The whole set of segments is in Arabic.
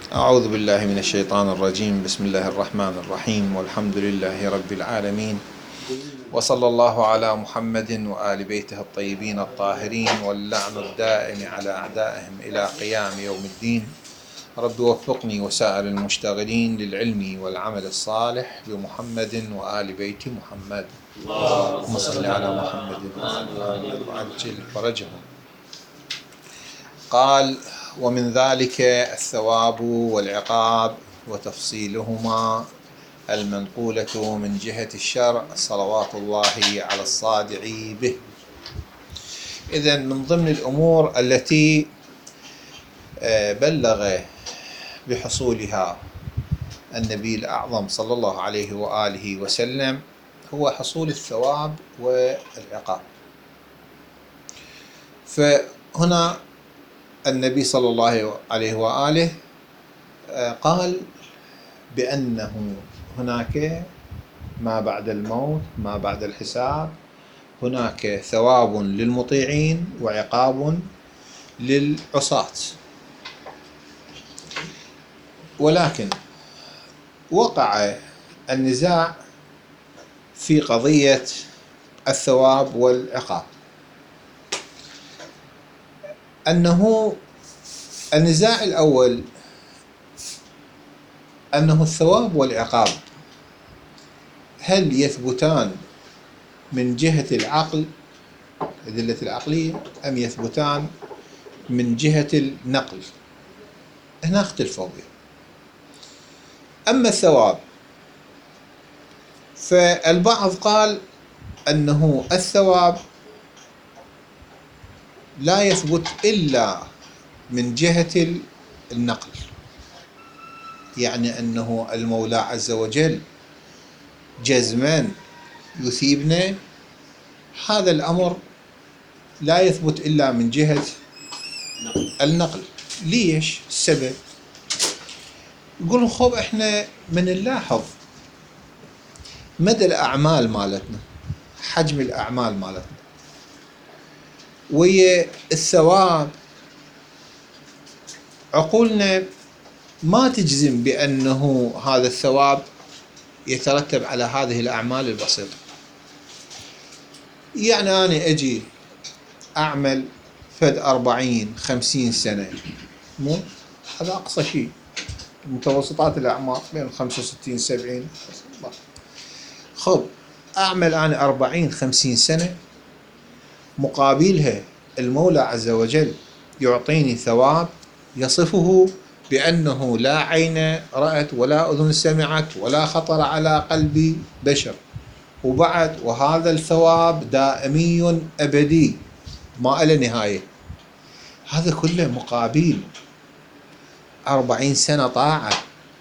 أعوذ بالله من الشيطان الرجيم. بسم الله الرحمن الرحيم، والحمد لله رب العالمين، وصلى الله على محمد وآل بيته الطيبين الطاهرين، واللعن الدائم على أعدائهم إلى قيام يوم الدين. رب وفقني وسائر المشتغلين للعلم والعمل الصالح بمحمد وآل بيت محمد. اللهم صل على محمد وآل محمد وعجل فرجهم. قال: ومن ذلك الثواب والعقاب وتفصيلهما المنقولة من جهة الشرع صلوات الله على الصادع به. إذن من ضمن الأمور التي بلغ بحصولها النبي الأعظم صلى الله عليه وآله وسلم هو حصول الثواب والعقاب. فهنا النبي صلى الله عليه وآله قال بأنه هناك ما بعد الموت، ما بعد الحساب، هناك ثواب للمطيعين وعقاب للعصاة. ولكن وقع النزاع في قضية الثواب والعقاب، أنه النزاع الأول أنه الثواب والعقاب هل يثبتان من جهة العقل، الأدلة العقلية، أم يثبتان من جهة النقل؟ هنا اختلفوا بهم. أما الثواب فالبعض قال أنه الثواب لا يثبت إلا من جهة النقل، يعني أنه المولى عز وجل جزما يثيبنا، هذا الأمر لا يثبت إلا من جهة النقل. ليش؟ السبب يقولون خب إحنا من نلاحظ مدى الأعمال مالتنا، حجم الأعمال مالتنا ويا الثواب، عقولنا ما تجزم بأنه هذا الثواب يترتب على هذه الأعمال البسيطة. يعني أنا أجي أعمل فد 40-50 سنة، مو هذا أقصى شيء، متوسطات الأعمار بين 65-70. خب أعمل أنا 40-50 سنة، مقابلها المولى عز وجل يعطيني ثواب يصفه بأنه لا عين رأت ولا أذن سمعت ولا خطر على قلب بشر، وبعد وهذا الثواب دائمي أبدي ما له نهاية. هذا كله مقابل 40 سنة طاعة.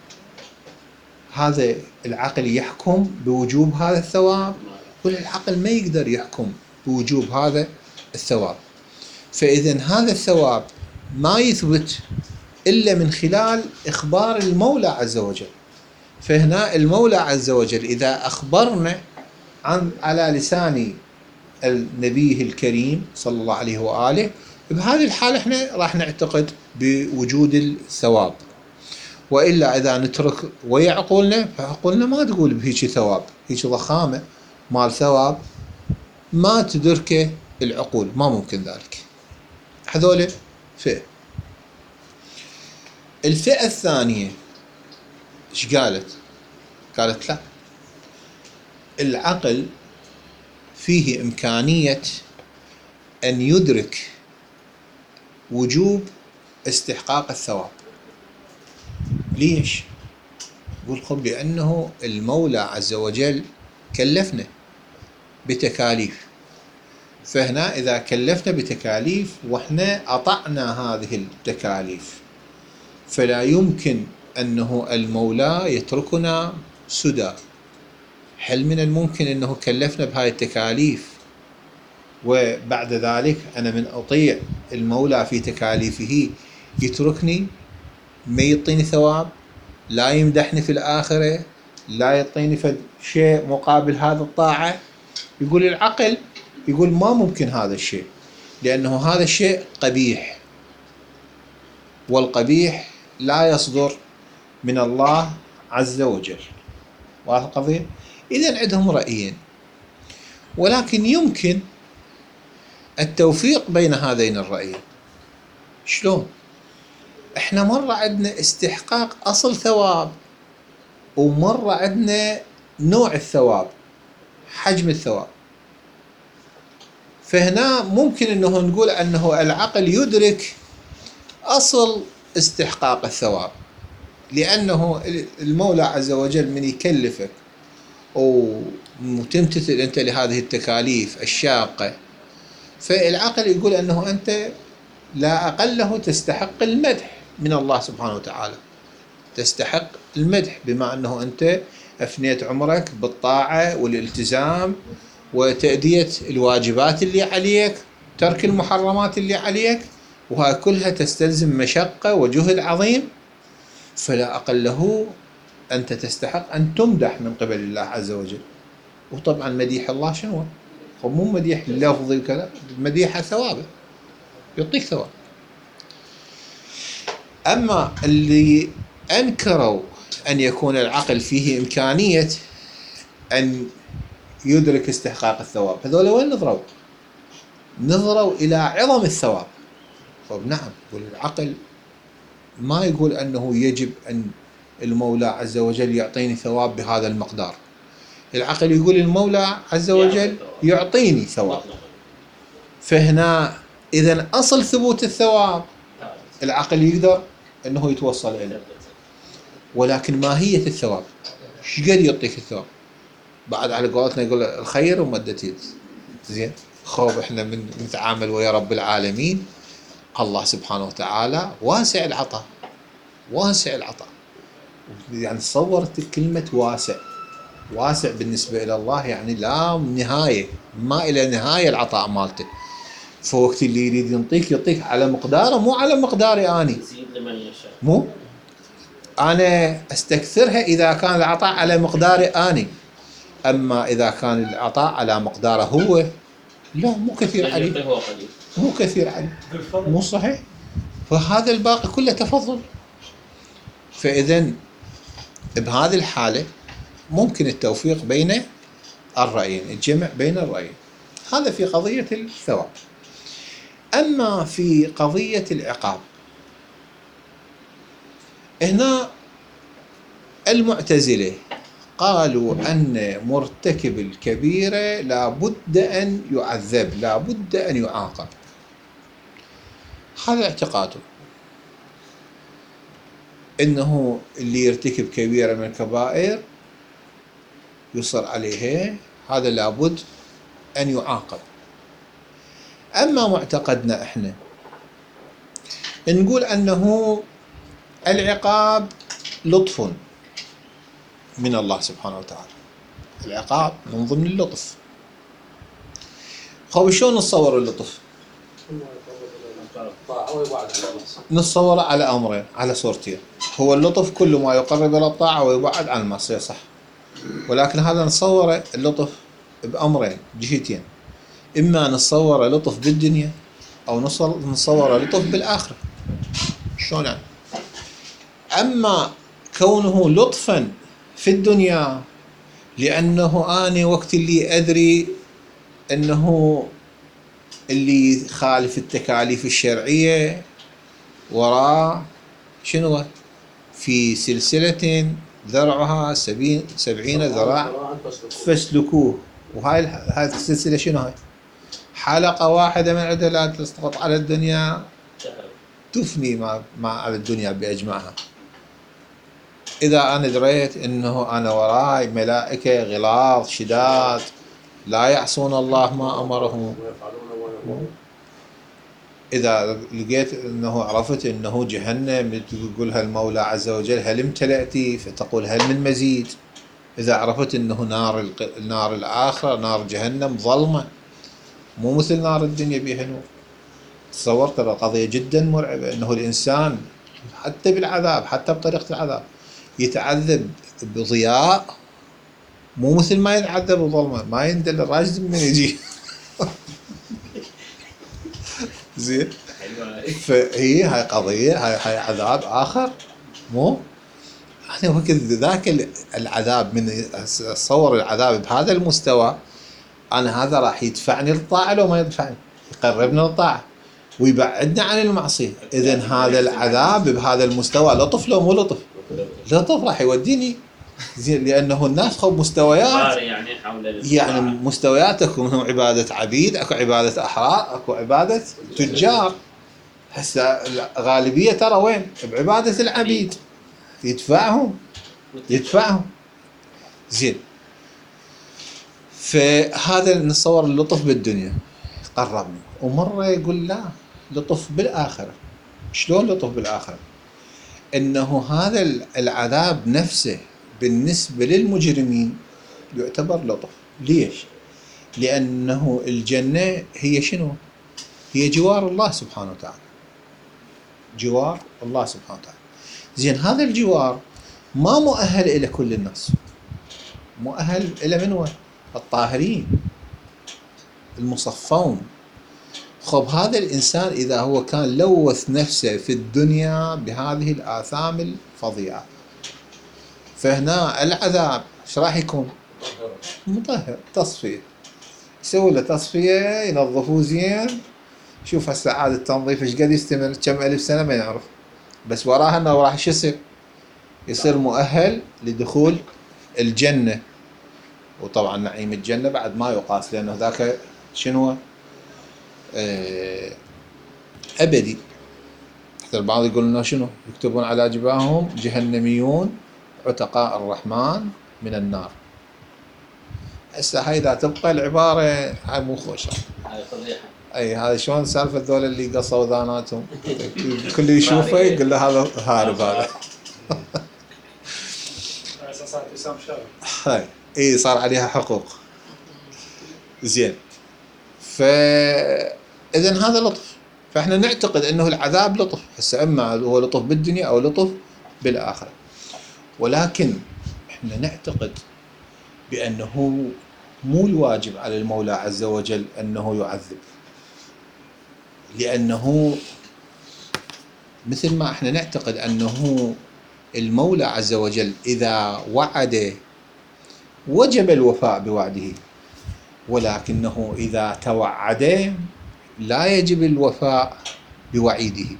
هذا العقل يحكم بوجوب هذا الثواب، والعقل ما يقدر يحكم بوجوب هذا الثواب. فإذن هذا الثواب ما يثبت إلا من خلال إخبار المولى عز وجل. فهنا المولى عز وجل إذا أخبرنا على لسان النبي الكريم صلى الله عليه وآله، بهذه الحالة احنا راح نعتقد بوجود الثواب. وإلا إذا نترك ويا عقولنا، فعقولنا ما تقول بهيك ثواب، هيك ضخامة مال ثواب ما تدركه العقول، ما ممكن ذلك. هذول فئة. الفئة الثانية ايش قالت؟ قالت لا، العقل فيه إمكانية أن يدرك وجوب استحقاق الثواب. ليش؟ يقول خب لأنه المولى عز وجل كلفنا بتكاليف، فهنا إذا كلفنا بتكاليف وإحنا أطعنا هذه التكاليف، فلا يمكن أنه المولى يتركنا سدى. هل من الممكن أنه كلفنا بهاي التكاليف وبعد ذلك أنا من أطيع المولى في تكاليفه يتركني، ما يعطيني ثواب، لا يمدحني في الآخرة، لا يعطيني شيء مقابل هذا الطاعة؟ يقول العقل، يقول ما ممكن هذا الشيء، لأنه هذا الشيء قبيح، والقبيح لا يصدر من الله عز وجل. واضح القضية؟ إذن عندهم رأيين، ولكن يمكن التوفيق بين هذين الرأيين. شلون؟ احنا مرة عندنا استحقاق أصل ثواب، ومرة عندنا نوع الثواب، حجم الثواب. فهنا ممكن انه نقول انه العقل يدرك اصل استحقاق الثواب، لانه المولى عز وجل من يكلفك وتمتثل انت لهذه التكاليف الشاقة، فالعقل يقول انه انت لا اقله تستحق المدح من الله سبحانه وتعالى، تستحق المدح بما انه انت افنيت عمرك بالطاعة والالتزام وتأدية الواجبات اللي عليك، ترك المحرمات اللي عليك، وها كلها تستلزم مشقة وجهد عظيم، فلا أقله أنت تستحق أن تمدح من قبل الله عز وجل. وطبعا مديح الله شنو؟ هو مو مديح لفظي وكذا، مديح ثوابه، يعطيك ثواب. أما اللي أنكروا أن يكون العقل فيه إمكانية أن يدرك استحقاق الثواب، هذول وين نظروا؟ نظروا إلى عظم الثواب. طب نعم، والعقل ما يقول أنه يجب أن المولى عز وجل يعطيني ثواب بهذا المقدار. العقل يقول المولى عز وجل يعطيني ثواب. فهنا إذن أصل ثبوت الثواب العقل يقدر أنه يتوصل إليه، ولكن ماهية الثواب، ايش قد يعطيك الثواب؟ بعد على قولتنا يقول الخير ومدة يد. زين، خوف احنا من نتعامل ويا رب العالمين، الله سبحانه وتعالى واسع العطاء، واسع العطاء. يعني تصورت كلمة واسع، واسع بالنسبة إلى الله يعني لا نهاية، ما إلى نهاية العطاء مالته. فوقت اللي يريد يعطيك على مقداره، مو على مقداري أني، مو أنا أستكثرها إذا كان العطاء على مقداري أني، أما إذا كان العطاء على مقداره هو، لا مو كثير عليه، مو كثير عليه، مو صحيح. فهذا الباقي كله تفضل. فإذن بهذه الحالة ممكن التوفيق بين الرأيين، الجمع بين الرأيين. هذا في قضية الثواب. أما في قضية العقاب، هنا المعتزلة قالوا أن مرتكب الكبيرة لا بد أن يعذب، لا بد أن يعاقب. هذا اعتقاده، إنه اللي يرتكب كبيرة من الكبائر يصر عليه، هذا لابد أن يعاقب. أما معتقدنا إحنا نقول أنه العقاب لطف من الله سبحانه وتعالى، العقاب من ضمن اللطف. خب شلون نتصور اللطف؟ نتصور على أمرين، على صورتين. هو اللطف كل ما يقرب إلى الطاعة ويبعد عن المعصية، صح، ولكن هذا نتصور اللطف بأمرين، جهتين، إما نتصور لطف بالدنيا أو نتصور لطف بالآخرة. شلون يعني؟ أما كونه لطفا في الدنيا لأنه أنا وقت اللي أدري أنه اللي خالف التكاليف الشرعية وراه شنو؟ في سلسلة ذرعها 70 ذراع فاسلكوه. وهاي السلسلة شنو هاي؟ حلقة واحدة من عدة لا تسقط على الدنيا، تفني مع على الدنيا بأجمعها. إذا أنا دريت أنه أنا وراي ملائكة غلاظ شداد لا يعصون الله ما أمرهم، إذا لقيت أنه عرفت أنه جهنم تقولها المولى عز وجل هل امتلأتي، فتقول هل من مزيد. إذا عرفت أنه نار الآخرة نار جهنم ظلمة مو مثل نار الدنيا بها نور. تصورت القضية جدا مرعبة، أنه الإنسان حتى بالعذاب، حتى بطريقة العذاب يتعذب بضياء مو مثل ما يتعذب بظلمة، ما يندل الراجل من يجي. زين، فهي هاي قضية، هاي عذاب آخر. مو أنا وقت ذاك العذاب، من أتصور العذاب بهذا المستوى، أنا هذا راح يدفعني للطاعة لو ما يدفعني؟ يقربنا للطاعة ويبعدنا عن المعصية. إذن هذا العذاب بهذا المستوى لطف لو مو لطف؟ لطف، راح يوديني زين، لأنه الناس خب مستويات، يعني مستويات، اكو منهم عبادة عبيد، اكو عبادة أحرار، اكو عبادة تجار. هسه الغالبية ترى وين؟ بعبادة العبيد، يدفعهم زين. فهذا نتصور اللطف بالدنيا قربني، ومرة يقول لا، لطف بالآخرة. شلون لطف بالآخرة؟ إنه هذا العذاب نفسه بالنسبة للمجرمين يعتبر لطف. ليش؟ لأنه الجنة هي شنو؟ هي جوار الله سبحانه وتعالى، جوار الله سبحانه وتعالى. زين، هذا الجوار ما مؤهل إلى كل الناس، مؤهل إلى من هو؟ الطاهرين المصفون. خب هذا الإنسان إذا هو كان لوث نفسه في الدنيا بهذه الآثام الفظيعة، فهنا العذاب ايش راح يكون؟ مطهر، تصفية، يسوي له تصفية، ينظفوه زين. شوف هسه عاد التنظيف ايش قد يستمر، كم ألف سنة ما نعرف، بس وراها انه راح شو يصير مؤهل لدخول الجنة. وطبعا نعيم الجنة بعد ما يقاس، لأنه ذاك شنو؟ أبدي. حتى البعض يقول لنا شنو؟ يكتبون على جباههم جهنميون عتقاء الرحمن من النار. هسه هاي إذا تبقى العبارة هاي مو خوشة، هاي فضيحة. أي هذا شلون سالفة ذول اللي قصوا ذاناتهم، كل يشوفه يقول له هذا هارب هذا. هاي اي صار عليها حقوق. زين، فإذن هذا لطف. فإحنا نعتقد أنه العذاب لطف، هسه إما هو لطف بالدنيا أو لطف بالآخرة، ولكن إحنا نعتقد بأنه مو الواجب على المولى عز وجل أنه يعذب، لأنه مثل ما إحنا نعتقد أنه المولى عز وجل إذا وعد وجب الوفاء بوعده، ولكنه إذا توعد لا يجب الوفاء بوعيده.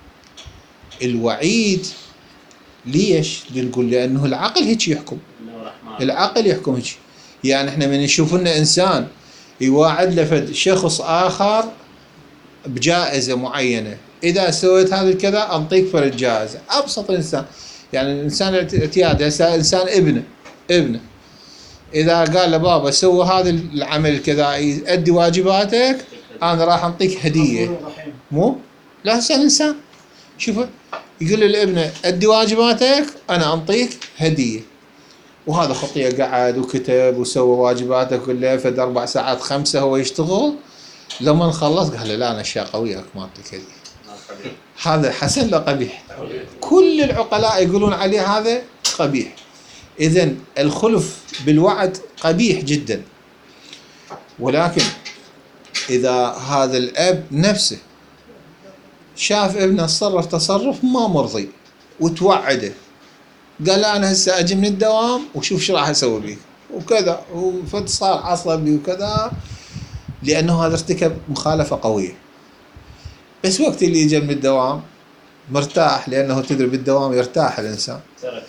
الوعيد ليش؟ نقول لأنه العقل هيك يحكم، العقل يحكم هيك. يعني احنا من نشوف لنا إنسان يواعد لفد شخص آخر بجائزة معينة، إذا سويت هذا الكذا أنطيك فرد جائزة. أبسط إنسان، يعني الإنسان اعتيادي، هسه إنسان ابنه إذا قال له بابا سوي هذا العمل الكذا، أدي واجباتك، أنا راح أنطيك هدية. مو لا، هسه الإنسان شوفه يقول لابنه أدي واجباتك، أنا أنطيك هدية. وهذا خطية قعد وكتب وسوى واجباته كلها، فد 4 ساعات 5 هو يشتغل، لما خلص قال له لا أنا أشياء قوية ما أعطيك هدية. هذا حسن لا قبيح؟ كل العقلاء يقولون عليه هذا قبيح. إذن الخلف بالوعد قبيح جدا. ولكن إذا هذا الأب نفسه شاف ابنه تصرف تصرف ما مرضي وتوعده، قال أنا هسه أجي من الدوام وشوف شو راح أسوي بيك وكذا، وصار عصبي وكذا، لأنه هذا ارتكب مخالفة قوية. بس وقت اللي يجي من الدوام مرتاح، لأنه تدري بالدوام يرتاح الإنسان،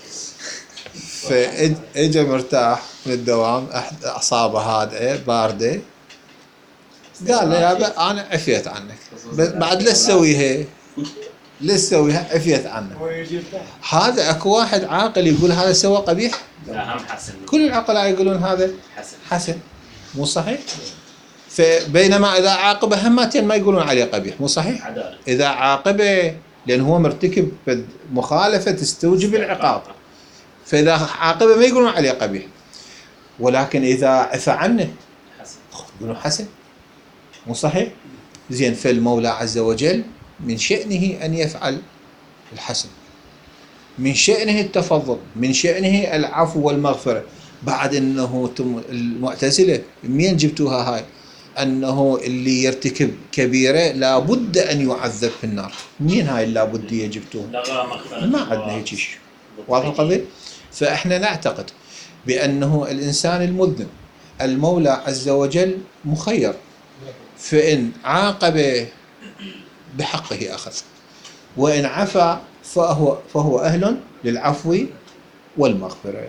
فاجى مرتاح من الدوام، أعصابه هادئة باردة، قال له يابا أنا عفيت عنك، بعد لا تسويها عفيت عنك. هذا اكو واحد عاقل يقول هذا سوى قبيح؟ لا، هم حسن. كل العقلاء يقولون هذا حسن. مو صحيح؟ فبينما إذا عاقبه همتين ما يقولون عليه قبيح. مو صحيح؟ عدالة. إذا عاقبه لأن هو مرتكب مخالفة تستوجب العقاب، فإذا عاقبه ما يقولون عليه قبيح. ولكن إذا عفى عنه يقولون حسن. مو صحيح؟ زين، فالمولى عز وجل من شأنه أن يفعل الحسن، من شأنه التفضل، من شأنه العفو والمغفرة. بعد أنه المعتزلة منين جبتوها هاي؟ أنه اللي يرتكب كبيرة لابد أن يعذب في النار. مين هاي اللابد جبتوه؟ ما عندنا هيك شيء. واضح القضية؟ فإحنا نعتقد بأنه الإنسان المذنب المولى عز وجل مخير، فإن عاقب بحقه أخذ، وإن عفى فهو أهل للعفو والمغفرة.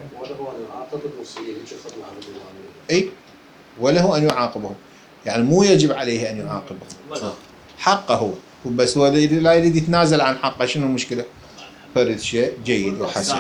أي وله أن يعاقبهم، يعني مو يجب عليه أن يعاقبهم، حقه بس هو لا يريد يتنازل عن حقه. شنو المشكلة؟ فرد شيء جيد وحسن.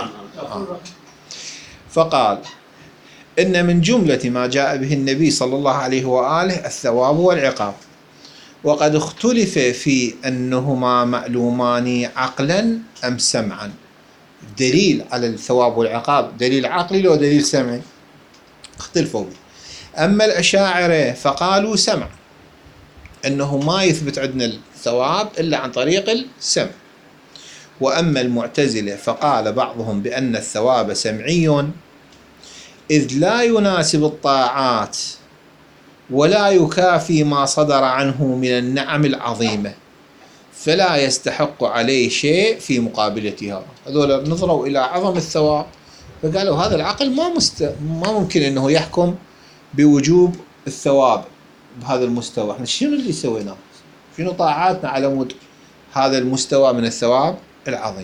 فقال إن من جملة ما جاء به النبي صلى الله عليه وآله الثواب والعقاب، وقد اختلف في أنهما معلومان عقلا أم سمعا. دليل على الثواب والعقاب دليل عقلي لو دليل سمعي؟ اختلفوا به. أما الأشاعرة فقالوا سمع، أنه ما يثبت عندنا الثواب إلا عن طريق السمع. وأما المعتزلة فقال بعضهم بأن الثواب سمعي، إذ لا يناسب الطاعات ولا يكافي ما صدر عنه من النعم العظيمة، فلا يستحق عليه شيء في مقابلتها. هذول نظروا إلى عظم الثواب فقالوا هذا العقل ما ممكن أنه يحكم بوجوب الثواب بهذا المستوى. احنا شنو اللي سويناه؟ شنو طاعاتنا على مود هذا المستوى من الثواب العظيم؟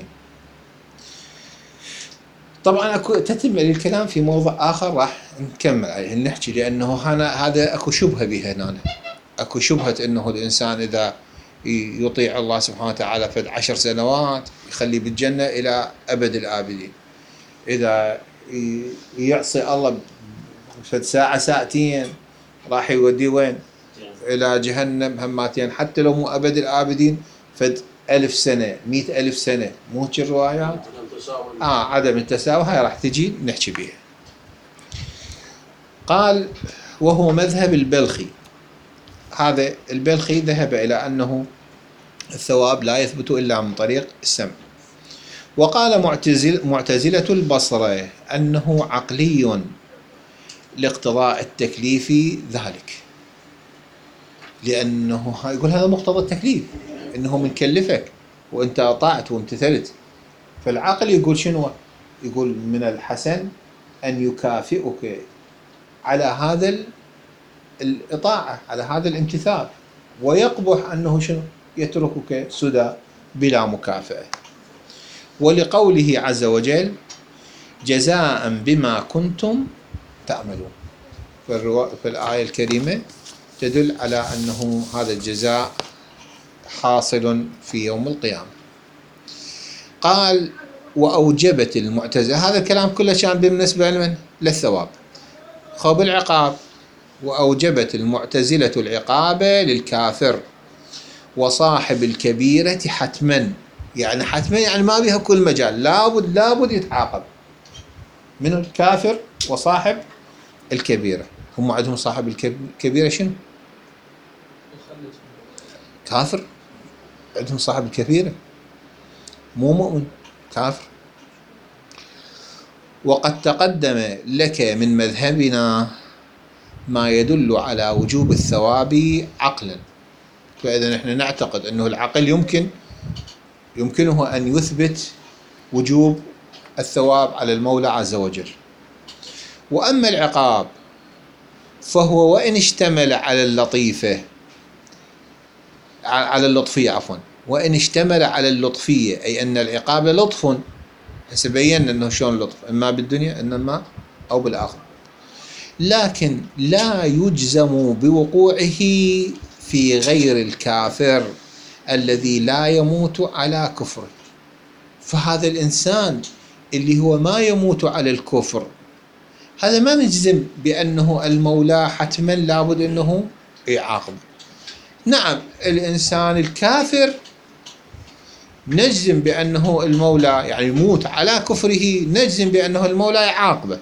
طبعا اكو تتم الكلام في موضوع اخر راح نكمل عليه نحكي، لانه هذا اكو شبهه به هنا. اكو شبهه انه الانسان اذا يطيع الله سبحانه وتعالى فد 10 سنوات يخليه بالجنه الى ابد الابدين، اذا يعصي الله فد ساعه ساعتين راح يوديه وين؟ الى جهنم هماتين، حتى لو مو ابد الابدين فد 1000 سنه 100,000 سنه. مو هيك الروايات؟ عدم التساوي هاي راح تجي نحكي بيها. قال وهو مذهب البلخي. هذا البلخي ذهب إلى أنه الثواب لا يثبت إلا من طريق السمع. وقال معتزلة البصرة أنه عقلي لاقتضاء التكليف ذلك، لأنه يقول هذا مقتضى التكليف، إنه منكلفك وأنت أطعت وامتثلت. فالعقل يقول شنو؟ يقول من الحسن أن يكافئك على هذا الإطاعة، على هذا الامتثال، ويقبح أنه شنو؟ يتركك سدى بلا مكافأة. ولقوله عز وجل جزاء بما كنتم تعملون، في الآية الكريمة تدل على أنه هذا الجزاء حاصل في يوم القيامة. قال وأوجبت المعتزلة، هذا الكلام كله كان بالنسبة لمن؟ للثواب. خب العقاب، وأوجبت المعتزلة العقاب للكافر وصاحب الكبيرة حتما، يعني حتما يعني ما بيها كل مجال، لابد يتعاقب من الكافر وصاحب الكبيرة. هم عندهم صاحب الكبيرة شنو؟ كافر. عندهم صاحب الكبيرة مو مؤمن، كافر. وقد تقدم لك من مذهبنا ما يدل على وجوب الثواب عقلا. فإذا نحن نعتقد أنه العقل يمكنه أن يثبت وجوب الثواب على المولى عز وجل. وأما العقاب فهو وإن اشتمل على اللطيفة على اللطفية عفوا وإن اشتمل على اللطفية، أي أن العقاب لطف، هسه بينا أنه شلون لطف، إما بالدنيا إنما أو بالآخرة، لكن لا يجزم بوقوعه في غير الكافر الذي لا يموت على كفره. فهذا الإنسان اللي هو ما يموت على الكفر، هذا ما نجزم بأنه المولى حتما لابد أنه يعاقب. نعم الإنسان الكافر نجزم بأنه المولى يعني يموت على كفره، نجزم بأنه المولى يعاقبه،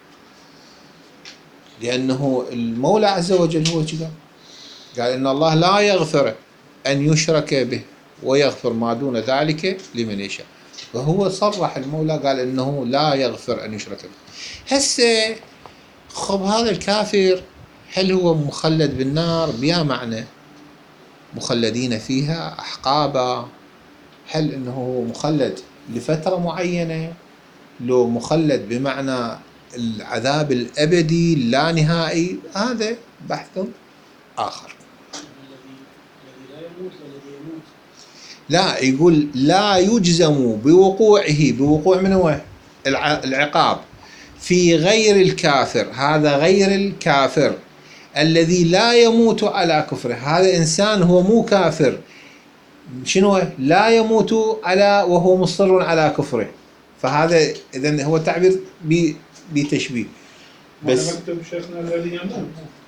لأنه المولى عز وجل هو كذا قال إن الله لا يغفر أن يشرك به ويغفر ما دون ذلك لمن يشاء. وهو صرح المولى قال إنه لا يغفر أن يشرك به. هسه خب هذا الكافر هل هو مخلد بالنار بيا معنى مخلدين فيها أحقابا؟ هل إنه هو مخلد لفترة معينة؟ لو مخلد بمعنى العذاب الأبدي اللا نهائي؟ هذا بحث آخر. الذي لا يموت والذي يموت. لا، يقول لا يجزم بوقوع من هو العقاب في غير الكافر. هذا غير الكافر الذي لا يموت على كفره. هذا إنسان هو مو كافر، شنو لا يموت على وهو مصر على كفره. فهذا إذن هو تعبير بتشبيه. بس مكتب شيخنا الذي يموت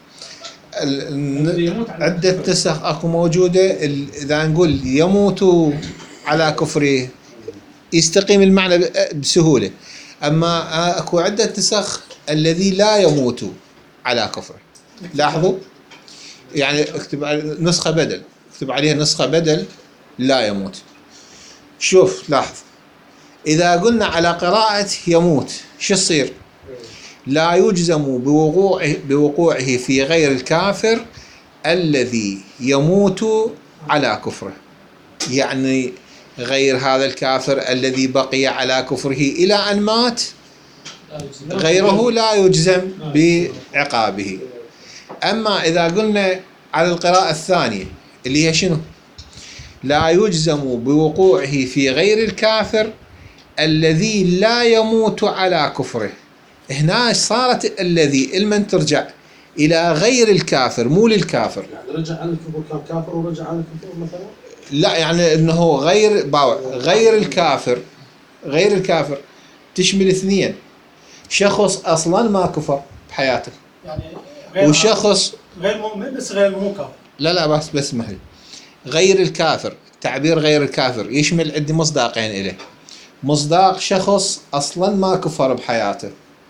عدة نسخ اكو موجودة. اذا نقول يموت على كفره يستقيم المعنى بسهولة. اما اكو عدة نسخ الذي لا يموت على كفره. لاحظوا، يعني اكتب نسخة بدل، اكتب عليها نسخة بدل لا يموت. شوف لاحظ، اذا قلنا على قراءة يموت شو يصير؟ لا يجزم بوقوعه في غير الكافر الذي يموت على كفره. يعني غير هذا الكافر الذي بقي على كفره إلى أن مات، غيره لا يجزم بعقابه. أما إذا قلنا على القراءة الثانية اللي هي شنو؟ لا يجزم بوقوعه في غير الكافر الذي لا يموت على كفره. هنا صارت الذي المن ترجع إلى غير الكافر مو للكافر. يعني رجع عن الكفر، كان كافر ورجع عن الكفر مثلا؟ لا، يعني انه غير الكافر. غير الكافر تشمل اثنين: شخص اصلا ما كفر بحياته، يعني وشخص غير مؤمن بس غير مو كافر. لا بس اسمح لي. غير الكافر، تعبير غير الكافر يشمل عندي مصداقين إليه. مصداق شخص اصلا ما كفر بحياته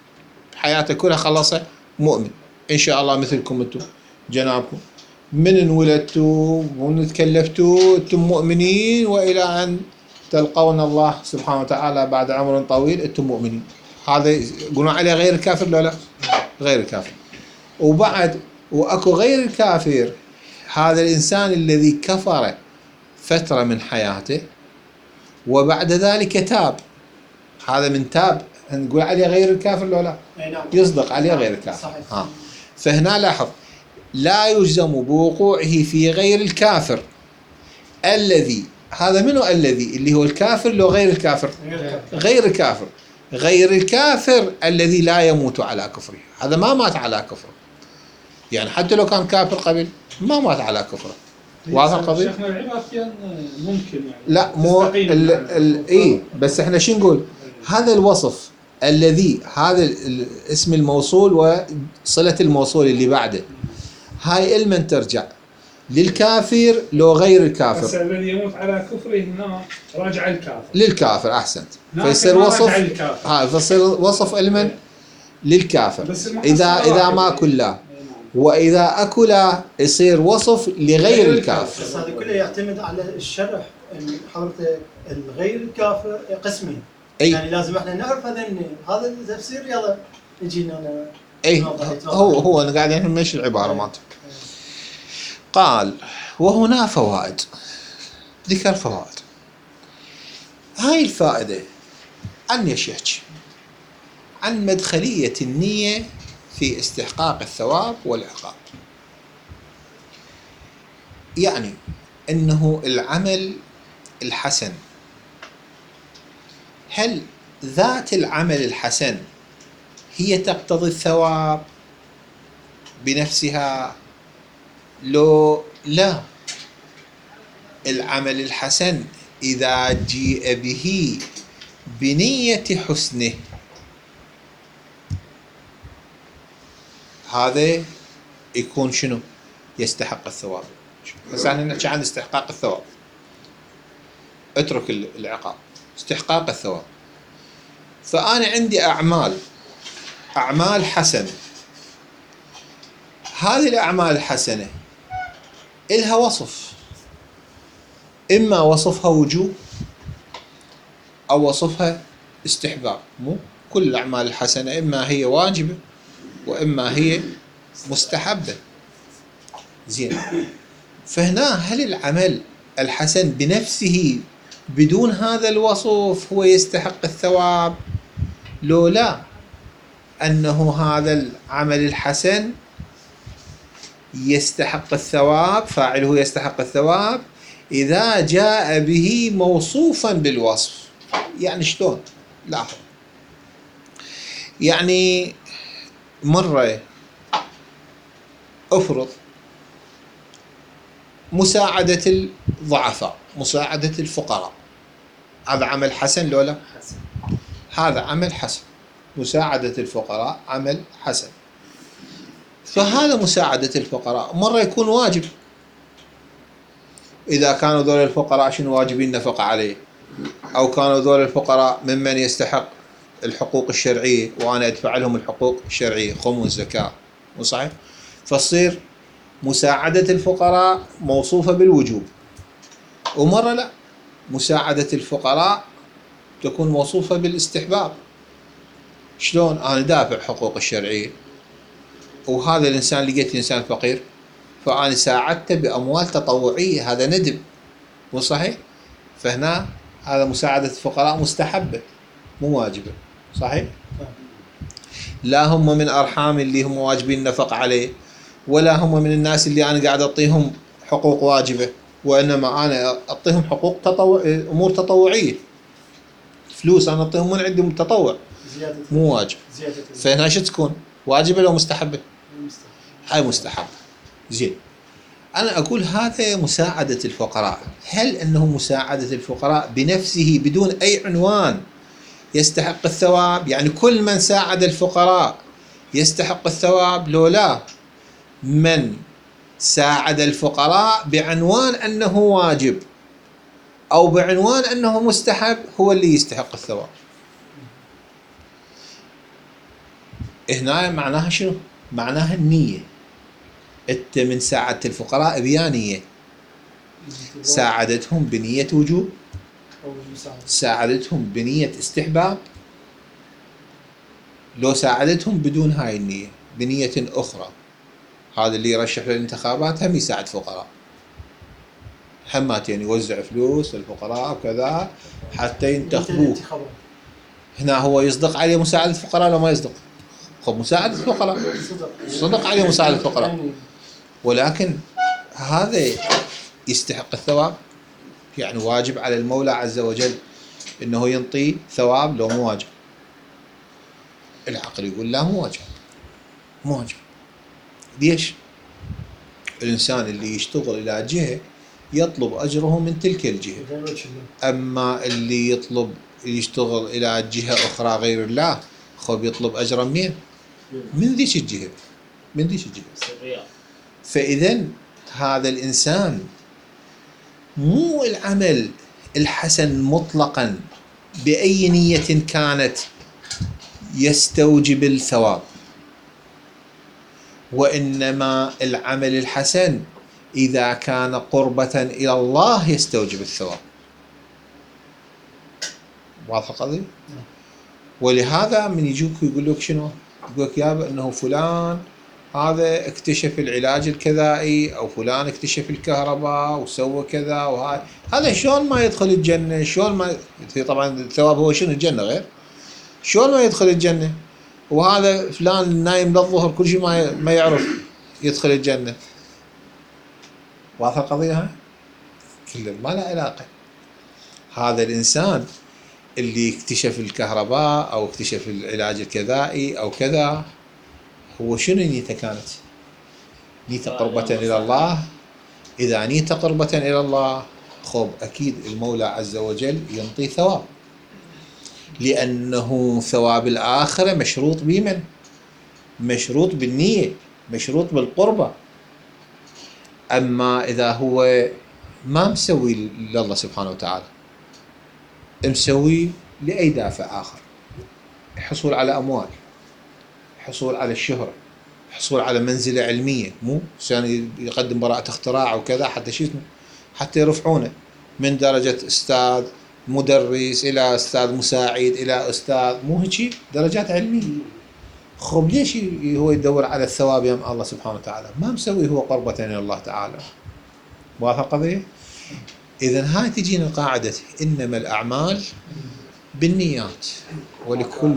كلها خلصه مؤمن ان شاء الله، مثلكم انتم جنابكم، من انولدتوا ومن تكلفتوا انتم مؤمنين، والى ان تلقون الله سبحانه وتعالى بعد عمر طويل انتم مؤمنين. هذا يقولون عليه غير الكافر. لا غير الكافر. وبعد واكو غير الكافر، هذا الانسان الذي كفر فترة من حياته وبعد ذلك تاب. هذا من تاب نقول عليه غير الكافر لو لا؟ نعم. يصدق عليه غير الكافر. صحيح. فهنا لاحظ، لا يجزم بوقوعه في غير الكافر الذي، هذا منو الذي؟ اللي هو الكافر لو غير الكافر؟ غير الكافر. غير الكافر الذي لا يموت على كفره. هذا ما مات على كفره، يعني حتى لو كان كافر قبل ما مات على كفره. واضح القضية؟ شيخنا العبارتين ممكن يعني لا مو اي، بس احنا شو نقول؟ هذا الوصف الذي، هذا اسم الموصول وصلة الموصول اللي بعده، هاي المن ترجع للكافر لو غير الكافر. بس الذي يموت على كفره هنا راجع الكافر للكافر. احسنت. لكن فيصير ما وصف، راجع الكافر. فيصير وصف المن للكافر. بس اذا ما كلا، واذا اكلا يصير وصف لغير الكافر. بس هذا كله يعتمد على الشرح. يعني حضرتك الغير الكافر قسمين، يعني لازم احنا نعرف هذا التفسير. يلا يجينا اي هو انا قاعد نمشي العباره مالته. قال وهنا فوائد، ذكر فوائد. هاي الفائده عن يحكي عن مدخليه النيه في استحقاق الثواب والعقاب. يعني انه العمل الحسن، هل ذات العمل الحسن هي تقتضي الثواب بنفسها؟ لو لا، العمل الحسن إذا جيء به بنية حسنه هذا يكون شنو؟ يستحق الثواب. بس احنا نحكي عن استحقاق الثواب، اترك العقاب، استحقاق الثواب. فأنا عندي أعمال حسنة. هذه الأعمال الحسنة إلها وصف، إما وصفها وجوب أو وصفها استحباب. مو كل الأعمال الحسنة إما هي واجبة وإما هي مستحبة. زين، فهنا هل العمل الحسن بنفسه بدون هذا الوصف هو يستحق الثواب؟ لو لا، أنه هذا العمل الحسن يستحق الثواب، فاعله يستحق الثواب إذا جاء به موصوفا بالوصف. يعني شلون؟ لاحظ، يعني مرة أفرض مساعدة الضعفاء، مساعدة الفقراء، هذا عمل حسن لو لا؟ هذا عمل حسن، مساعدة الفقراء عمل حسن. فهذا مساعدة الفقراء مرة يكون واجب، إذا كانوا ذول الفقراء شنو واجبين النفقة عليه، أو كانوا ذول الفقراء ممن يستحق الحقوق الشرعية وأنا أدفع لهم الحقوق الشرعية، خمس، زكاة، مو صحيح؟ فتصير مساعدة الفقراء موصوفة بالوجوب، ومرة لا، مساعدة الفقراء تكون موصوفة بالاستحباب. شلون أنا دافع حقوق الشرعية وهذا الإنسان لقيت إنسان فقير فأنا ساعدته بأموال تطوعية، هذا ندب، مو صحيح؟ فهنا هذا مساعدة الفقراء مستحبة مو واجبة، صحيح؟ لا هم من أرحام اللي هم واجبين النفقة عليه، ولا هم من الناس اللي أنا قاعد أعطيهم حقوق واجبة، وإنما أنا أعطيهم حقوق أمور تطوعية، فلوس أنا أعطيهم من عندي تطوع مو واجب. فهنا شو تكون؟ واجبة لو مستحبة؟ هاي مستحبة. زين، أنا أقول هذا مساعدة الفقراء، هل أنه مساعدة الفقراء بنفسه بدون أي عنوان يستحق الثواب؟ يعني كل من ساعد الفقراء يستحق الثواب؟ لو لا، من ساعد الفقراء بعنوان أنه واجب أو بعنوان أنه مستحب هو اللي يستحق الثواب. هنا معناها شنو؟ معناها النية. أنت من ساعدة الفقراء بيا نية، ساعدتهم بنية وجوب، ساعدتهم بنية استحباب، لو ساعدتهم بدون هاي النية بنية أخرى، هذا اللي يرشح للانتخابات هم يساعد فقراء، هماتين يوزع فلوس للفقراء وكذا حتى ينتخبوه. هنا هو يصدق عليه مساعدة الفقراء لو ما يصدق؟ خب مساعدة الفقراء صدق عليه مساعدة الفقراء، ولكن هذا يستحق الثواب، يعني واجب على المولى عز وجل انه ينطي ثواب لو مو واجب؟ العقل يقول لا، مو واجب، مو واجب. ليش؟ الإنسان اللي يشتغل إلى جهة يطلب أجره من تلك الجهة، أما اللي يشتغل إلى جهة أخرى غير الله خب يطلب أجره منين؟ من ذيك الجهة، من ذيك الجهة. فإذا هذا الإنسان مو العمل الحسن مطلقا بأي نية كانت يستوجب الثواب، وإنما العمل الحسن إذا كان قربة إلى الله يستوجب الثواب. واضح القضية؟ ولهذا من يجوك يقول لك شنو؟ يقول لك يابا إنه فلان هذا اكتشف العلاج الكذائي، أو فلان اكتشف الكهرباء وسوى كذا وهاي، هذا شلون ما يدخل الجنة؟ شلون ما طبعا الثواب هو شنو؟ الجنة غير، شلون ما يدخل الجنة؟ وهذا فلان نايم للظهر كل شيء ما يعرف يدخل الجنة. واضح القضية هاي؟ كل ما له علاقة. هذا الإنسان اللي اكتشف الكهرباء أو اكتشف العلاج الكذائي أو كذا، هو شنو نيته كانت؟ نيته قربة إلى الله. إذا نيته قربة إلى الله خب أكيد المولى عز وجل ينطي ثواب، لأنه ثواب الآخرة مشروط بمن؟ مشروط بالنية، مشروط بالقربة. أما إذا هو ما مسوي لله سبحانه وتعالى، مسوي لأي دافع آخر، حصول على أموال، حصول على الشهرة، حصول على منزلة علمية، مو عشان يقدم براءة اختراع وكذا حتى شو اسمه، حتى يرفعونه من درجة أستاذ مدرس إلى أستاذ مساعد إلى أستاذ، مو هيك درجات علمية. خب ليش هو يدور على الثواب يم الله سبحانه وتعالى؟ ما مسوي هو قربة إلى الله تعالى. واضحة القضية؟ إذا هاي تجينا قاعدة إنما الأعمال بالنيات ولكل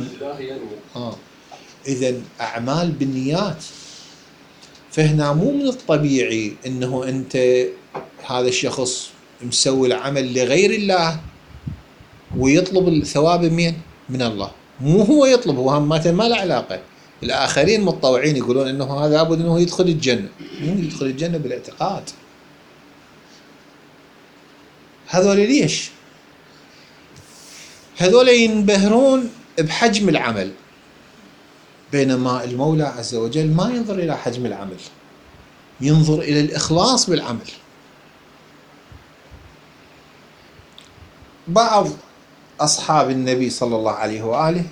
إذا أعمال بالنيات. فهنا مو من الطبيعي إنه أنت هذا الشخص مسوي العمل لغير الله ويطلب الثواب من الله. مو هو يطلب، هو ما له علاقة. الآخرين متطوعين يقولون إنه هذا لابد إنه يدخل الجنة. مو يدخل الجنة بالاعتقاد. هذول ليش؟ هذول ينبهرون بحجم العمل، بينما المولى عز وجل ما ينظر إلى حجم العمل، ينظر إلى الإخلاص بالعمل. بعض أصحاب النبي صلى الله عليه وآله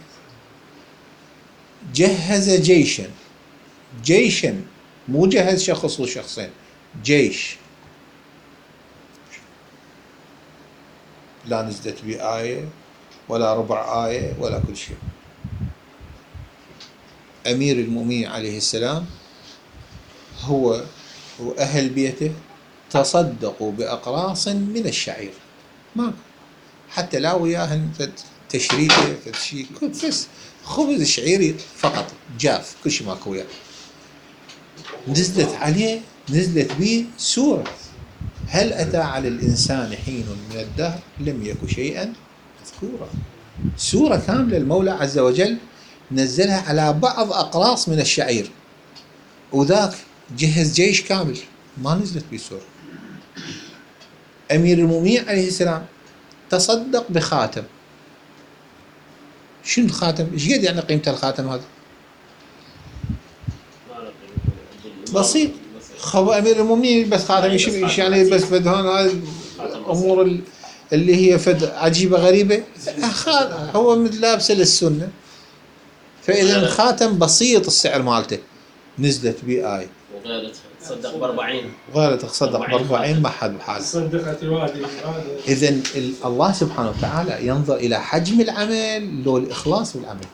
جهز جيشا، مو جهز شخص وشخصين، جيش. لا نزلت بآية ولا ربع آية ولا كل شيء. أمير المؤمنين عليه السلام هو وأهل بيته تصدقوا بأقراص من الشعير، ما حتى لا وياهن تشريكه شيء، بس خبز شعيري فقط جاف، كل شيء ماكو وياه. نزلت به سورة هل أتى على الإنسان حين من الدهر لم يكن شيئا مذكورا. سورة كاملة المولى عز وجل نزلها على بعض أقراص من الشعير، وذاك جهز جيش كامل ما نزلت به سورة. أمير المؤمنين عليه السلام تصدق بخاتم. شنو الخاتم؟ ايش قد يعني قيمة الخاتم هذا؟ بسيط. خب أمير المؤمنين بس خاتم ايش يعني؟ بس بدهون هاي الأمور اللي هي فد عجيبة غريبة. هو لابسه للسنة. فإذا الخاتم بسيط السعر مالته، نزلت به آية وغيرت تصدق ب40 غيرت تصدق ب40 ما حد بحاله. صدقت الوادي. إذا الله سبحانه وتعالى ينظر إلى حجم العمل لو الإخلاص بالعمل.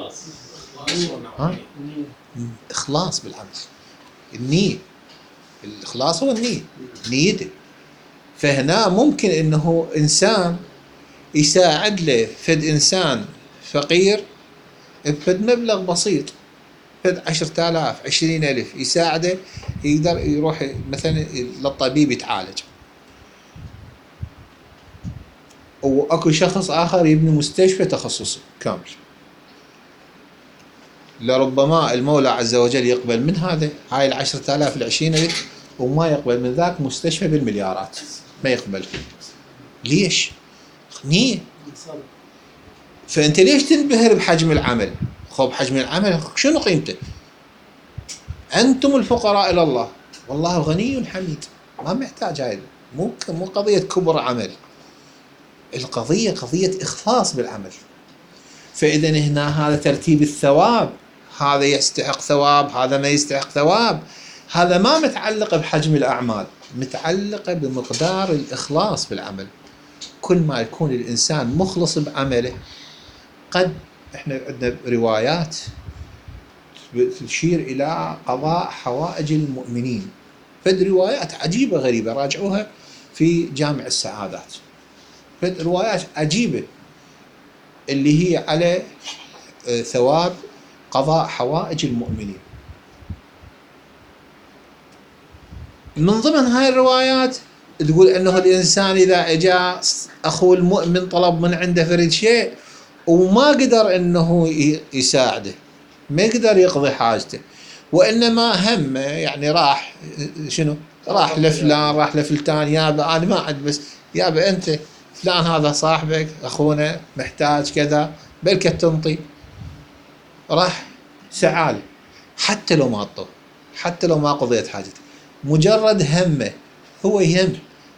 إخلاص بالعمل، النية. الإخلاص هو النية، نيته. فهنا ممكن إنه إنسان يساعد له فد إنسان فقير بفد مبلغ بسيط، فد 10,000 20,000 يساعده، يقدر يروح مثلا للطبيب يتعالج. واكو شخص آخر يبني مستشفى تخصصي كامل. لربما المولى عز وجل يقبل من هذا هاي 10,000 20,000 وما يقبل من ذاك مستشفى بالمليارات، ما يقبل. ليش؟ نية. فأنت ليش تنبهر بحجم العمل؟ خب حجم العمل شنو قيمته؟ أنتم الفقراء إلى الله والله غني حميد، ما محتاج. هاي مو قضية كبر عمل، القضية قضية إخلاص بالعمل. فإذا هنا هذا ترتيب الثواب، هذا يستحق ثواب، هذا ما يستحق ثواب. هذا ما متعلق بحجم الأعمال، متعلقة بمقدار الإخلاص بالعمل. كل ما يكون الإنسان مخلص بعمله. قد احنا عندنا روايات تشير إلى قضاء حوائج المؤمنين، فد روايات عجيبة غريبة، راجعوها في جامع السعادات. فد روايات عجيبة اللي هي على ثواب قضاء حوائج المؤمنين. من ضمن هاي الروايات تقول أنه الإنسان إذا اجى أخوه المؤمن طلب من عنده فرد شيء وما قدر أنه يساعده، ما يقدر يقضي حاجته، وإنما همه يعني راح شنو؟ راح لفلان، راح لفلتان، يابا أنا ما عندي، بس يابا أنت فلان هذا صاحبك أخونا محتاج كذا، بلك تنطي. راح سعاله حتى لو ما أعطوه، حتى لو ما قضيت حاجته، مجرد همه هو يهم،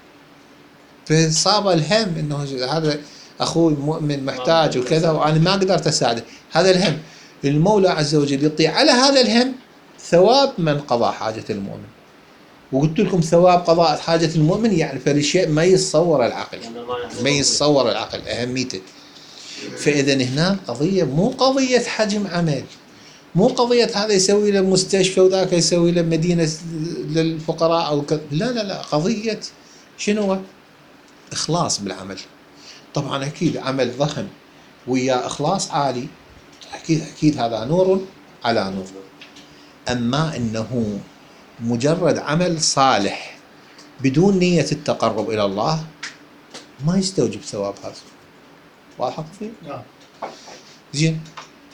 فصاب الهم انه هذا اخوي المؤمن محتاج وكذا وانا ما قدرت اساعده. هذا الهم المولى عز وجل يعطي على هذا الهم ثواب من قضى حاجة المؤمن. وقلت لكم ثواب قضاء حاجة المؤمن يعني فالشيء ما يتصور العقل، ما يتصور العقل أهميته. فإذا هنا قضية مو قضية حجم عمل، مو قضية هذا يسوي له مستشفى وذاك يسوي له مدينة للفقراء أو لا قضية شنو؟ إخلاص بالعمل. طبعا أكيد عمل ضخم ويا إخلاص عالي، أكيد هذا نور على نور. أما أنه مجرد عمل صالح بدون نية التقرب إلى الله ما يستوجب ثواب هذا. واضح فيه؟ نعم. زين،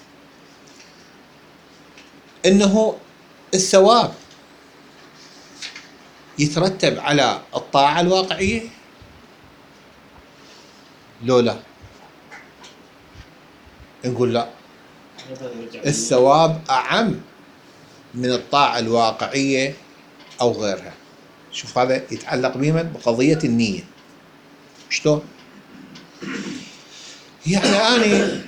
انه الثواب يترتب على الطاعة الواقعية لو لا؟ نقول لا، الثواب أعم من الطاعة الواقعية أو غيرها. شوف هذا يتعلق بمن؟ بقضية النية. شلون؟ يعني أنا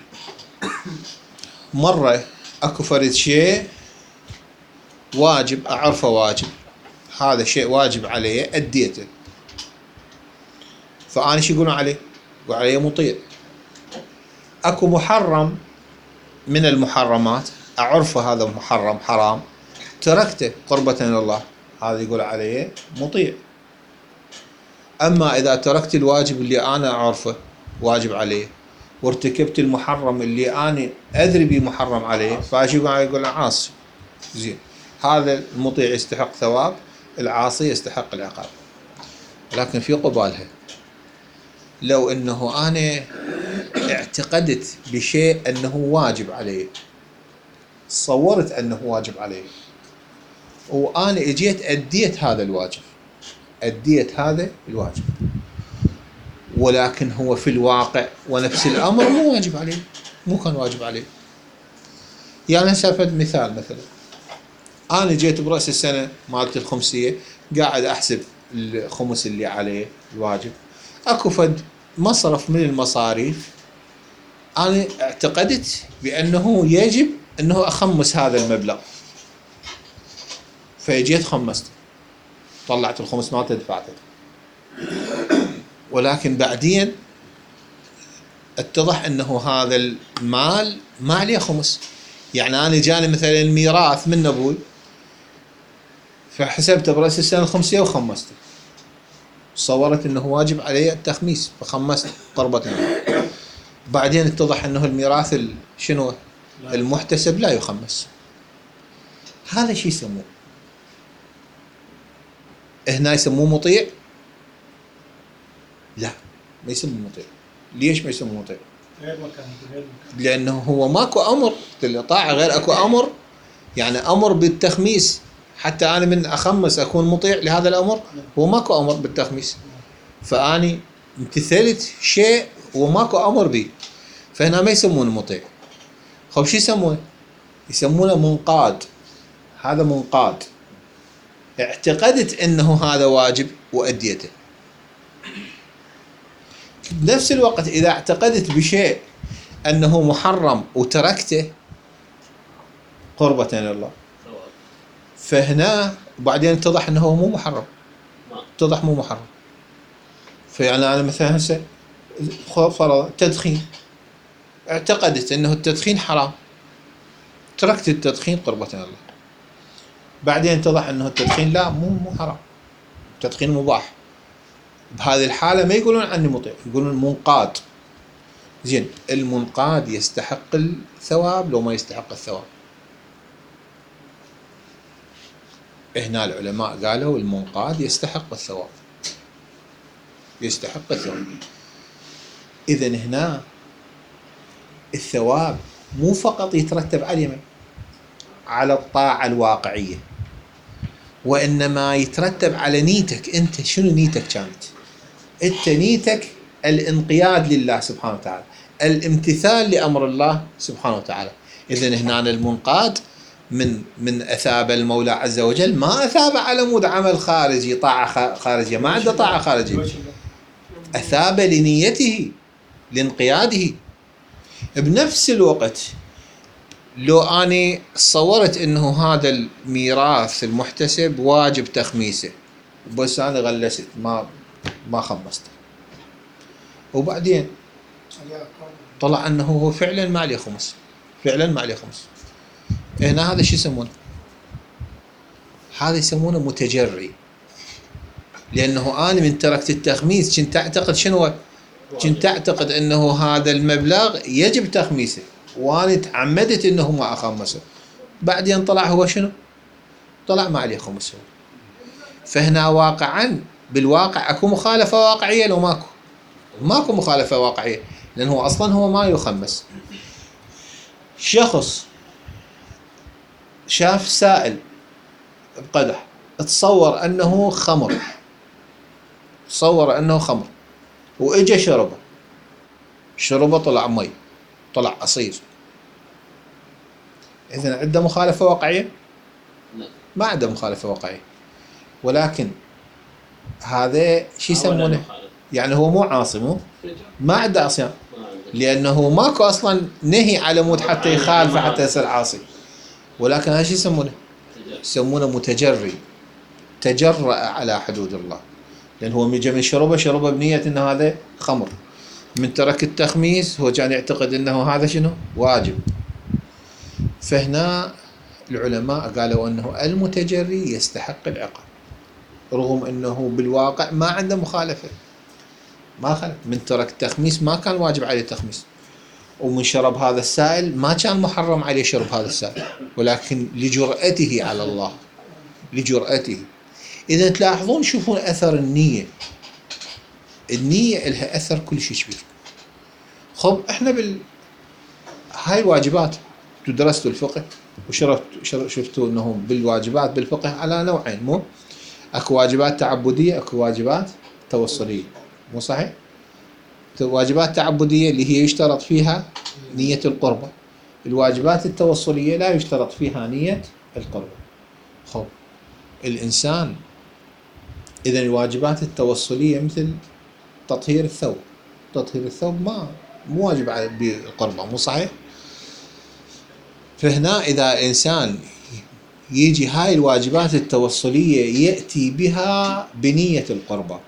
مرة أكو فرد شيء واجب أعرفه واجب، هذا شيء واجب علي أديته، فأنا شو يقولون عليه؟ يقولون عليه مطيع. أكو محرم من المحرمات أعرفه هذا محرم حرام تركته قربة إلى الله، هذا يقول عليه مطيع. أما إذا تركت الواجب اللي أنا أعرفه واجب عليه وارتكبت المحرم اللي أنا أدري به محرم عليه، فايش يقول عاصي. زين، هذا المطيع يستحق ثواب، العاصي يستحق العقاب. لكن في قبالها لو أنه أنا اعتقدت بشيء أنه واجب علي، صورت أنه واجب علي، وأنا اجيت أديت هذا الواجب، ولكن هو في الواقع ونفس الأمر مو واجب عليه، مو كان واجب عليه. يعني سأفد مثال، مثلا أنا جيت برأس السنة مالت الخمسية قاعد أحسب الخمس اللي عليه الواجب، أكو فد مصرف من المصاريف أنا اعتقدت بأنه يجب أنه أخمس هذا المبلغ، فجيت خمسته، طلعت الخمس مالته دفعته، ولكن بعدين اتضح أنه هذا المال ما عليه خمس. يعني أنا جاني مثلا الميراث من أبوي، فحسبته برأس السنة الخمسية وخمسته، صورت أنه واجب علي التخميس فخمست قربة. بعدين اتضح أنه الميراث شنو المحتسب لا يخمس. هذا شيء يسموه هنا يسموه مطيع؟ لا، ما يسموه مطيع. ليش ما يسموه مطيع؟ لأنه هو ماكو أمر للإطاعة غير أكو أمر، يعني أمر بالتخميس حتى أنا من أخمس أكون مطيع لهذا الأمر، هو ماكو أمر بالتخميس، فأني امتثلت شيء وماكو أمر به، فهنا ما يسمونه مطيع. خب شو يسمونه؟ يسمونه منقاد. هذا منقاد، اعتقدت أنه هذا واجب وأديته. بنفس الوقت إذا اعتقدت بشيء أنه محرم وتركته قربة إلى الله، فهنا وبعدين اتضح أنه مو محرم، اتضح مو محرم. فيعني أنا مثلا هسه فرض التدخين، اعتقدت أنه التدخين حرام، تركت التدخين قربة إلى الله، بعدين اتضح أنه التدخين لا مو حرام، التدخين مباح. بهذه الحالة ما يقولون عني مطيع، يقولون منقاد. زين، المنقاد يستحق الثواب لو ما يستحق الثواب؟ هنا العلماء قالوا المنقاد يستحق الثواب، يستحق الثواب. إذن هنا الثواب مو فقط يترتب على الطاعة الواقعية، وإنما يترتب على نيتك أنت. شنو نيتك كانت؟ أنت نيتك الانقياد لله سبحانه وتعالى، الامتثال لأمر الله سبحانه وتعالى. إذن هنا المنقاد من أثاب المولى عز وجل ما أثاب على مود عمل خارجي، طاعة خارجية، ما عنده طاعة خارجية، أثاب لنيته لانقياده. بنفس الوقت لو أنا صورت أنه هذا الميراث المحتسب واجب تخميسه، بس أنا غلست ما خمسته، وبعدين طلع أنه هو فعلا ما عليه خمس، فعلا ما عليه خمس، هنا هذا شو يسمونه؟ هذا يسمونه متجري. لأنه أنا من تركت التخميس كنت أعتقد شنو؟ كنت أعتقد أنه هذا المبلغ يجب تخميسه، وأنا تعمدت أنه ما أخمسه. بعدين طلع هو شنو؟ طلع ما عليه خمسه. فهنا واقعا بالواقع أكو مخالفة واقعية لو ماكو؟ ماكو مخالفة واقعية، لأنه أصلا هو ما يخمس. شخص شاف سائل بقدح، تصور أنه خمر، تصور أنه خمر، وإجا شربه طلع مي، طلع عصير. إذن عنده مخالفة واقعية؟ ما عنده مخالفة واقعية، ولكن هذا شو يسمونه؟ يعني هو مو عاصي، ما عنده عصيان، لأنه ماكو أصلا نهي على مود حتى يخالف حتى يصير عاصي. ولكن هذا شو يسمونه؟ يسمونه متجري، تجرأ على حدود الله. لأن هو من جميع شربه بنية أنه هذا خمر. من ترك التخميس هو كان يعتقد أنه هذا شنو؟ واجب. فهنا العلماء قالوا أنه المتجري يستحق العقاب، رغم أنه بالواقع ما عنده مخالفة، ما خالف. من ترك التخميس ما كان واجب عليه التخميس، ومن شرب هذا السائل ما كان محرم عليه شرب هذا السائل، ولكن لجرأته على الله، لجرأته. إذا تلاحظون شوفون أثر النية، النية لها أثر كل شيء كبير. خب إحنا هاي الواجبات درستوا الفقه شفتوا أنه بالواجبات بالفقه على نوعين، مو؟ أكو واجبات تعبدية، أكو واجبات توصلية، مو صحيح؟ الواجبات التعبدية اللي هي يشترط فيها نية القربة، الواجبات التوصلية لا يشترط فيها نية القربة. خب الإنسان إذا الواجبات التوصلية مثل تطهير الثوب، تطهير الثوب مو واجب على بالقربة، مو صحيح؟ فهنا إذا الإنسان يجي هاي الواجبات التوصلية يأتي بها بنية القربة،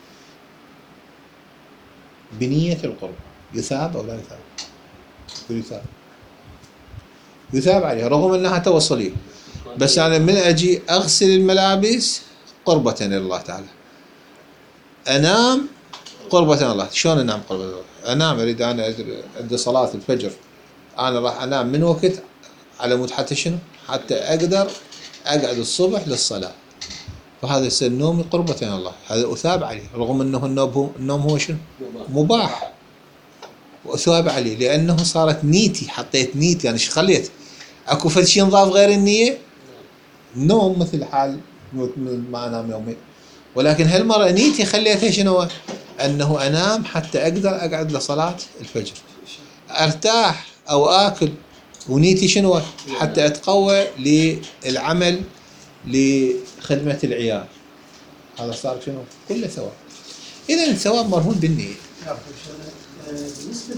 بنية القربة، يثاب أو لا يثاب؟ يثاب، يثاب عليها رغم أنها توصلية. بس أنا من أجي أغسل الملابس قربة إلى الله تعالى، أنام قربة إلى الله. شلون أنام قربة إلى الله؟ أنام أريد أنا عند صلاة الفجر أنا راح أنام من وقت على مود حتى شنو؟ حتى أقدر أقعد الصبح للصلاة. فهذا يصير نومي قربة إلى الله، هذا أثاب عليه رغم أنه النوم هو شنو؟ مباح، وأثاب عليه لأنه صارت نيتي، حطيت نيتي. يعني شو خليت؟ أكو فد شيء نضاف غير النية؟ النوم مثل حال ما أنام يومين، ولكن هالمرة نيتي خليتها شنو؟ أنه أنام حتى أقدر أقعد لصلاة الفجر، أرتاح أو آكل، ونيتي شنو؟ حتى أتقوى للعمل لخدمة العيال. هذا صار شنو؟ كله ثواب. إذا الثواب مرهون بالنية. بالنسبة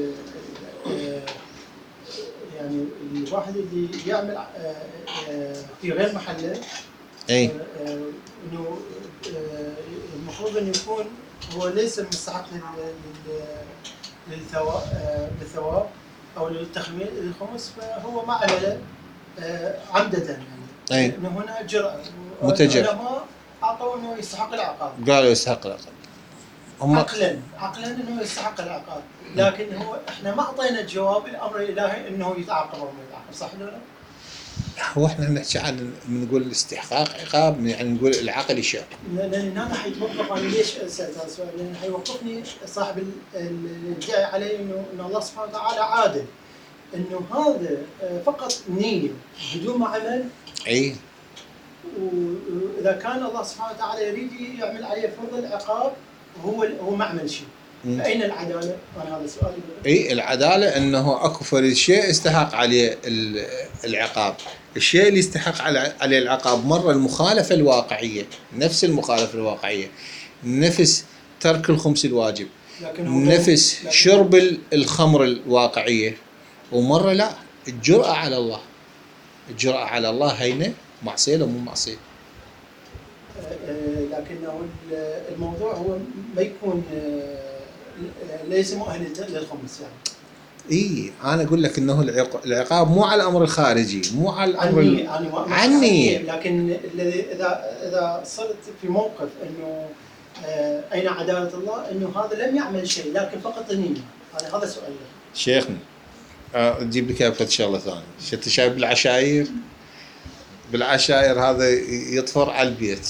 يعني الواحد اللي يعمل في غير محله، أي إنه المفروض إنه يكون هو ليس مستحق للثواب أو للخمس، فهو ما عمله عمدة يعني. أي. إنه هنا جرأة متجر. أعطوا إنه يستحق العقاب. قالوا يستحق العقاب. عقلا إنه يستحق العقاب، لكن هو إحنا ما أعطينا الجواب الأمر الإلهي إنه يتعاقب أو ما يتعاقب، صح ولا لا؟ هو احنا نحكي عن نقول استحقاق عقاب، يعني نقول العقل يشاء. لأن هذا حيتوقف. أنا ليش سألت هذا السؤال؟ لأن حيوقفني صاحب الادعاء عليه إنه الله سبحانه وتعالى عادل، إنه هذا فقط نية بدون ما عمل. أي. وإذا كان الله سبحانه وتعالى يريد يعمل عليه فرض العقاب هو ما عمل شيء، فأين العدالة؟ أنا هذا سؤالي. اي العدالة انه اكو فريد شيء يستحق عليه العقاب، الشيء اللي يستحق عليه العقاب مرة المخالفة الواقعية، نفس المخالفة الواقعية، نفس ترك الخمس الواجب، نفس شرب الخمر الواقعية، ومرة لا الجرأة على الله. الجرأة على الله هينة معصية ولا مو معصية؟ لكنه الموضوع هو ما يكون ليس مؤهل للخمس يعني. اي انا اقول لك انه العقاب مو على الامر الخارجي، مو على الامر عني. لكن الذي اذا صرت في موقف انه اين عداله الله، انه هذا لم يعمل شيء لكن فقط النيه. هذا سؤال شيخنا اجيب لك اياه شغله ثانيه. شفت شايف بالعشاير هذا يطفر على البيت،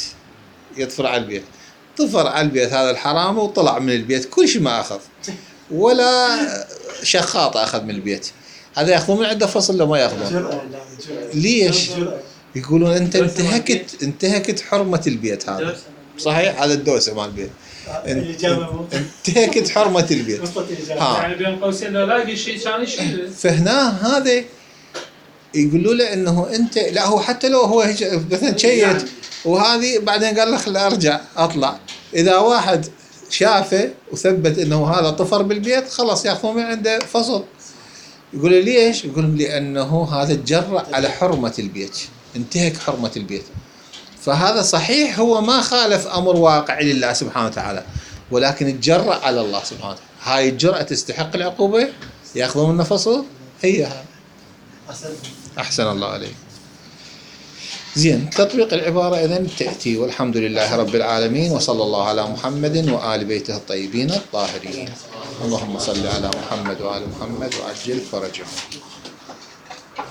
طفر على البيت هذا الحرامي وطلع من البيت، كل شيء ما اخذ ولا شخاط اخذ من البيت. هذا ياخذون من عنده فصل لو ما ياخذون. ليش؟ يقولون انت انتهكت حرمه البيت. هذا صحيح، هذا الدوسه مال البيت. انتهكت حرمه البيت. يعني بين قوسين لو لاقي شيء ثاني شيء. فهنا هذا يقولوا له انه انت، لا هو حتى لو هو مثلا شيت وهذه بعدين قال لك لا ارجع اطلع، اذا واحد شافه وثبت انه هذا طفر بالبيت خلاص ياخذون من عنده فصل. يقول ليش؟ يقول لانه هذا تجرأ على حرمه البيت، انتهك حرمه البيت. فهذا صحيح هو ما خالف امر واقعي لله سبحانه وتعالى، ولكن تجرأ على الله سبحانه وتعالى. هاي الجرأة تستحق العقوبه، ياخذون منه فصل. هي هذا. احسن الله عليك. زين، تطبيق العبارة إذن تأتي. والحمد لله رب العالمين، وصلى الله على محمد وآل بيته الطيبين الطاهرين. اللهم صل على محمد وآل محمد وعجل فرجهم.